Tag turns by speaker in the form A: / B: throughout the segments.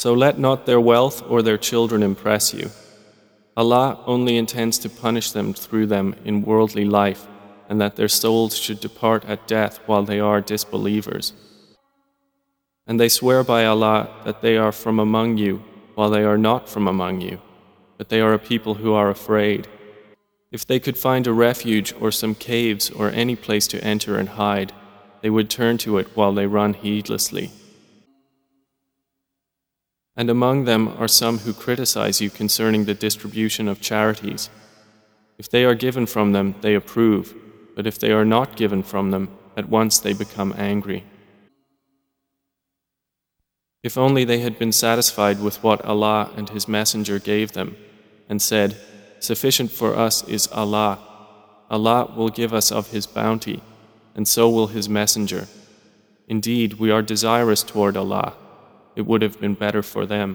A: So let not their wealth or their children impress you. Allah only intends to punish them through them in worldly life, and that their souls should depart at death while they are disbelievers. And they swear by Allah that they are from among you while they are not from among you, but they are a people who are afraid. If they could find a refuge or some caves or any place to enter and hide, they would turn to it while they run heedlessly. And among them are some who criticize you concerning the distribution of charities. If they are given from them, they approve, but if they are not given from them, at once they become angry. If only they had been satisfied with what Allah and His Messenger gave them, and said, "Sufficient for us is Allah. Allah will give us of His bounty, and so will His Messenger. Indeed, we are desirous toward Allah. It would have been better for them."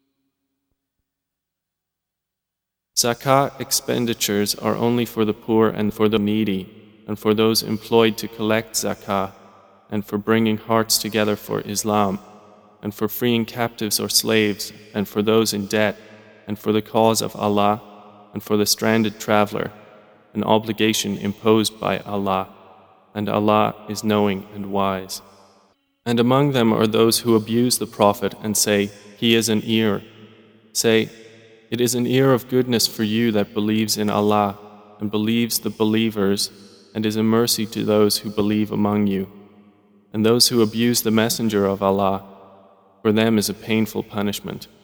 A: Zakah expenditures are only for the poor and for the needy, and for those employed to collect zakah, and for bringing hearts together for Islam, and for freeing captives or slaves, and for those in debt, and for the cause of Allah, and for the stranded traveler, an obligation imposed by Allah, and Allah is knowing and wise. And among them are those who abuse the Prophet and say, "He is an ear." Say, "It is an ear of goodness for you that believes in Allah, and believes the believers, and is a mercy to those who believe among you. And those who abuse the Messenger of Allah, for them is a painful punishment."